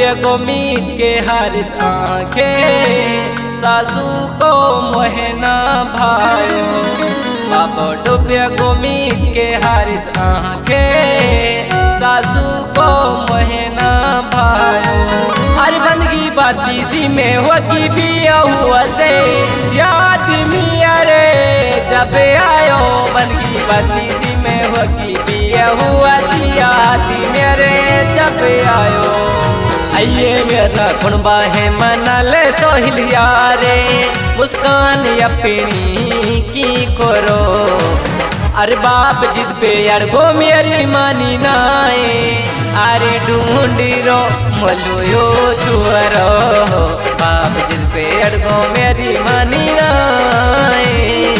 डूबे गो मीच के हरिस आँखे सासू को मोहना भायो। बाबो डूबे गो मीच के हरिस आँखे सासू को मोहना भायो। हर बंदगी बाती सी में होगी भी हुआ से याद मिया रे जब आयो। बंदगी बाती सी में होगी भी हुआ सी याद मेरे जब आयो। आइए मेरा कुणबा है मनल सोहिलिया रे मुस्कान अपनी की करो। अरे बाप जिद पे अड़गो मेरी मानी नाए अरे ढूंढी रो मलुयो चुअरो। बाप जिद पे अड़गो मेरी मानी नाए।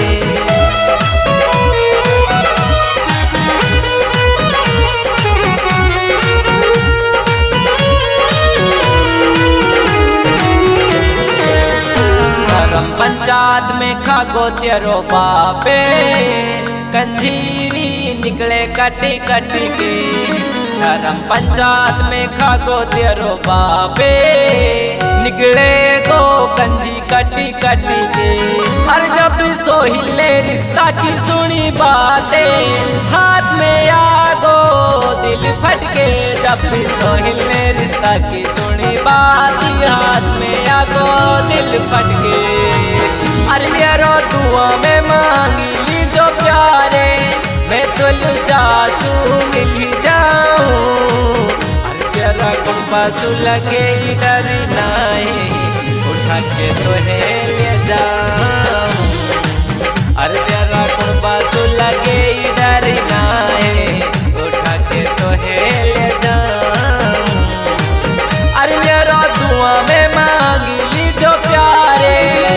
पंचायत में खागो तेरो बापे कंजीरी निकले कटी कटी के। धर्म पंचायत में खागो तेरो बापे निकले गो कंजी कटी कटी के। हर जब सोहिले रिश्ता की सुनी बातें हाथ में आगो दिल फटके। जब सोहिले रिश्ता की सुनी बात हाथ में आगो दिल फटके। अरे यारो दुआ में मांगी ली जो प्यारे मैं तो लुजासू मिल जाऊं। अरे तेरा कुंबासू लगे डर नहीं उठा के तो है ले जाऊं। अरे तेरा कुंबासू लगे डर नहीं उठा के तो है ले जाऊं। अरे मेरा दुआ में मांगी ली जो प्यारे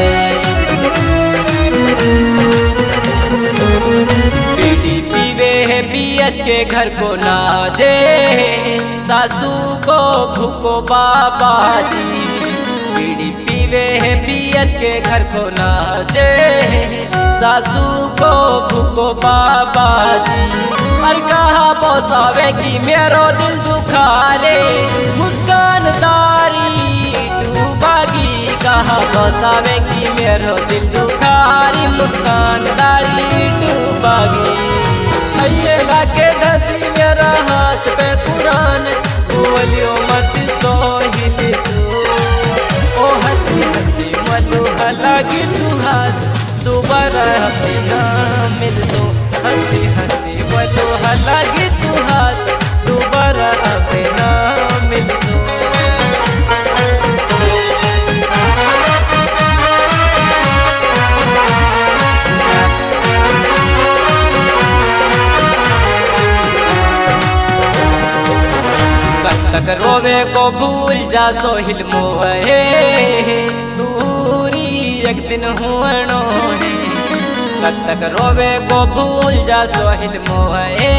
बीएच के घर को नाजे सासू को भूको बाबा जी। बीड़ी पीवे है बीएच के घर को नाजे सासू को भूको बाबा जी। और कहा बोसावे की मेरो दिल दुखारे मुस्कान दारी डूबागी। कहा बोसावे की मेरो दिल दुखारी मुस्कान दारी डूबागी। ये लाके धरती मेरा हाथ पे कुरान बोलियो मत सोहिल सो। ओ हंसती हंसती मलुहा लगी तू हाथ दोबारा अपना मिल सो। हंसती हंसती मलुहा लगी तू हाथ दोबारा अपना मिल सो। तक रोवे को भूल जा सोहिल मोहे दूरी एक दिन हुआनो है। कब तक रोवे को भूल जा सोहिल मोहे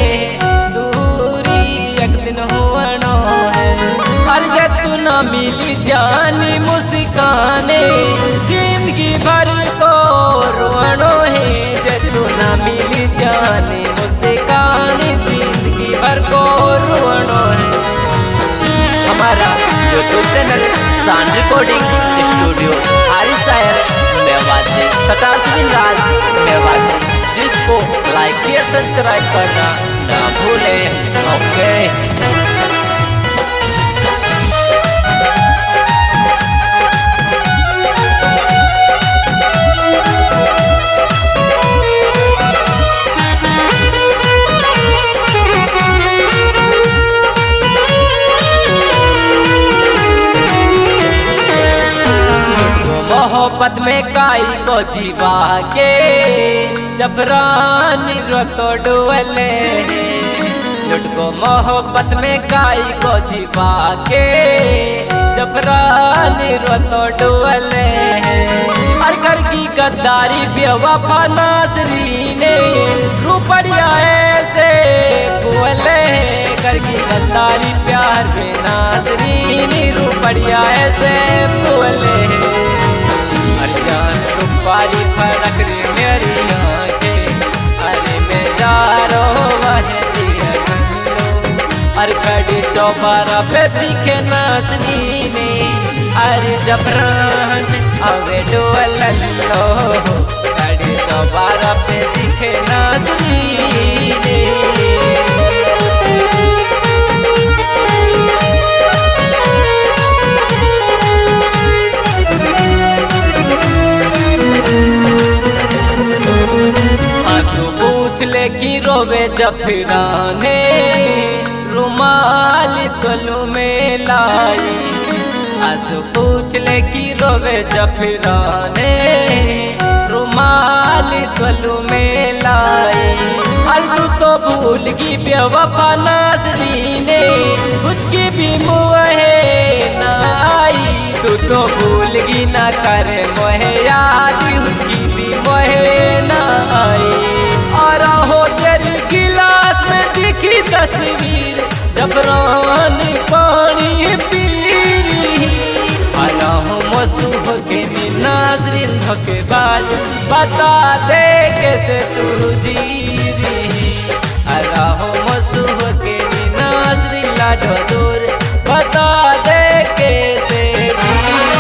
दूरी एक दिन हुआनो है। हर जब तू न मिली जानी मुस्काने जिंदगी भर को रोनो है। जब तू न मिली जानी मुस्काने जिंदगी भर को रोनो है। हमारा YouTube channel sound recording studio हरिसायर मेवाती 87 राज मेवाती, जिसको लाइक शेयर सब्सक्राइब करना ना भूलें। ओके। मोहब्बत में काई को जीवा के जब रानी रोतो डुअले। लुटको मोहब्बत में काई को जीवा के जब रानी रोतो डुअले। हर घर की गद्दारी बेवफा नासरी ने रूपड़िया ऐसे बोले। घर की गद्दारी प्यार में नासरी ने रूपड़िया ऐसे बोले। जान रूपारी फरक रे मेरी आँखें। अरे मैं जा रो वह दिया अरे कड़ी चौबारा पे दिखे नाचनीने अरे जबरान अवे डोलल्लो कड़ी चौबारा पे दिखे नाचनीने पूछले की रोवे जफराने रुमाल तलू में लाई आंसू पूछले की रोवे जफराने रुमाल तलू में लाई और तू तो भूल गई बेवफा नाज़रीने उसकी भी मोहे ना आई तू तो भूल गई ना करे मोहे याद उसकी भी मोहे ना आई और हो तेरी गिलास में दिखी तस्वीर जबरान पानी पी आराम मसूह के नाज़रीन धोखेबाज बता दे कैसे तू जी रही आराम मसूह के नाज़रीन लाडो दूर बता दे कैसे जी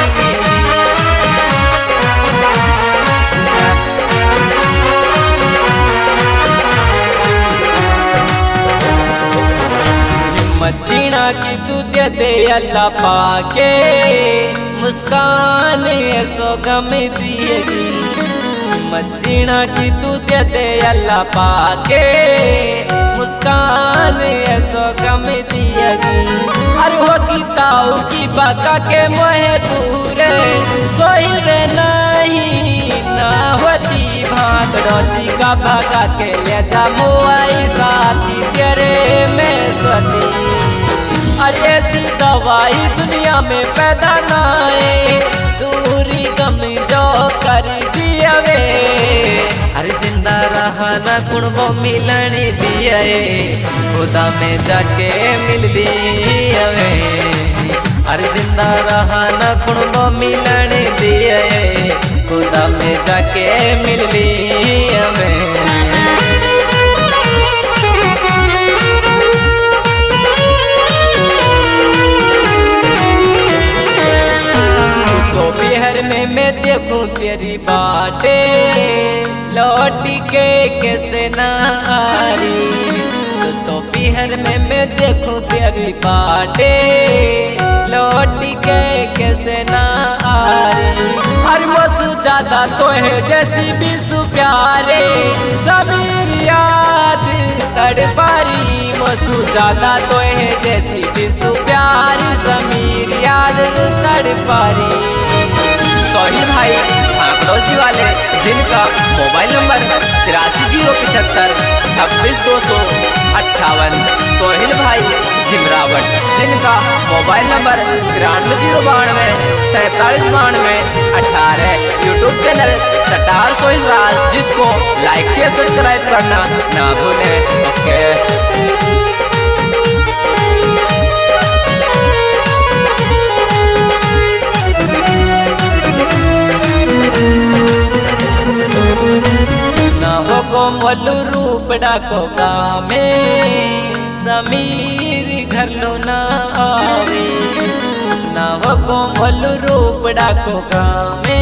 मदीना की तू दे दे अल्लाह पाके मुस्कान ऐसो गम दिएगी मदीना की तू दे दे अल्लाह पाके मुस्कान ऐसो गम दिएगी अरे हो की ताऊ की बाका के मोहे पूरे सोहिल रे नहीं ना होती भाग रोती का भागा के ले जा मुआई साथी तेरे में सती अरे ऐसी दवाई दुनिया में पैदा ना आए दूरी गम जो कर दिया वे अरे जिंदा रहा ना कुणबो मिलन दिया खुदा में जाके मिल दिया वे अरे जिंदा रहा ना कुणबो मिलन दिया खुदा में जाके मिल लिया वे मैं देखूं तेरी बातें लौट के कैसे ना आ रही तो बिहार में मैं देखूं तेरी बातें लौट के कैसे ना आ रही और मसू ज्यादा तो है जैसी भी प्यारे समीर याद कर पारी मसू ज्यादा तो है जैसी भी प्यारी समीर याद कर पारी सोहिल भाई आंकड़ोसी वाले जिनका मोबाइल नंबर 83 075 26 258 सोहिल भाई जिमरावट जिनका mobile number 93 092 47 92 18 YouTube channel star Sohil Raj जिसको लाइक शेयर सब्सक्राइब करना ना भूलें ओके कोमल रूप डाको गामे समीर घर लो ना आवे ना वो कोमल रूप डाको गामे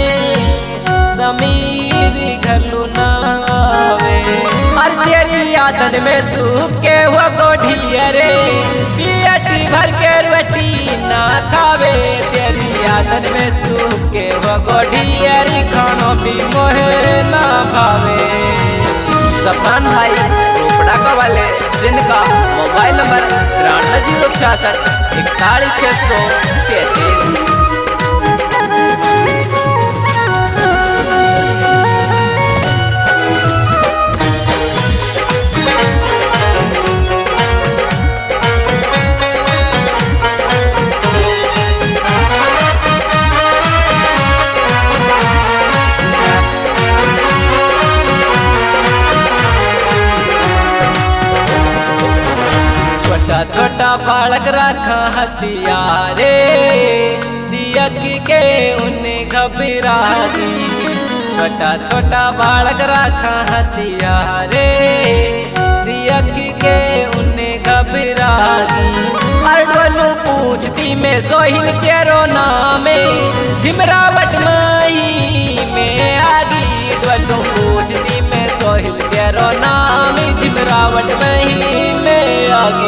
समीर घर लो ना आवे और तेरी आदत में सूखे हुआ गोढ़िया रे पियटी भर के रोटी ना खावे तेरी आदत में सूखे हुआ गोढ़िया रे खानो भी मोहे ना भावे सफान भाई रोपड़ा का वाले जिनका मोबाइल नंबर 93 066 41 633 छोटा बालक रखा हथियारे दिया के उन्हें घबरा दी छोटा छोटा बालक रखा हथियारे दिया के उन्हें घबरा आगी। हर ढोलू पूछती में सोहिल तेरो नामे झिमरावट मही में आगी। ढोलू पूछती में सोहिल तेरो नाम झिमरावट मही में आगी।